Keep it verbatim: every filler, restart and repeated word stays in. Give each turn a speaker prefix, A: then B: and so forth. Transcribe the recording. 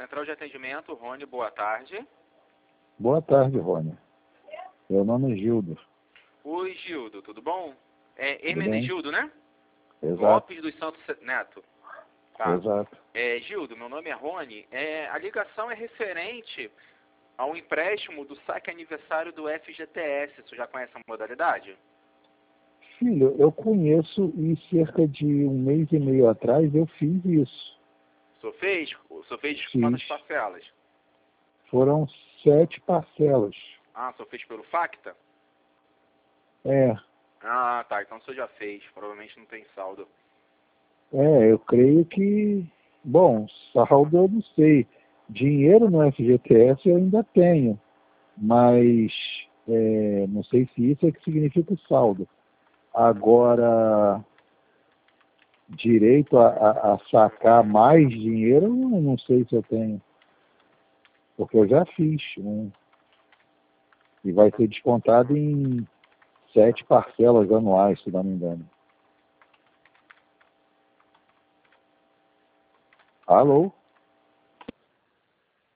A: Central de Atendimento, Rony, boa tarde.
B: Boa tarde, Rony. Meu nome é Gildo.
A: Oi, Gildo, tudo bom? É
B: Tudo
A: Hermenegildo, né?
B: Exato.
A: Lopes dos Santos Neto. Tá.
B: Exato.
A: É, Gildo, meu nome é Rony. É, a ligação é referente ao empréstimo do saque aniversário do F G T S. Você já conhece a modalidade?
B: Filho, eu conheço e cerca de um mês e meio atrás eu fiz isso.
A: O senhor fez? O senhor fez
B: Fiz.
A: quantas parcelas?
B: Foram sete parcelas.
A: Ah, o senhor fez pelo Facta?
B: É,
A: Ah, tá. Então o senhor já fez. Provavelmente não tem saldo.
B: é, eu creio que... Bom, saldo eu não sei. Dinheiro no F G T S eu ainda tenho, mas é, não sei se isso é que significa saldo. Agora, direito a, a, a sacar mais dinheiro, eu não, não sei se eu tenho. Porque eu já fiz um. E vai ser descontado em sete parcelas anuais, se não me engano. Alô?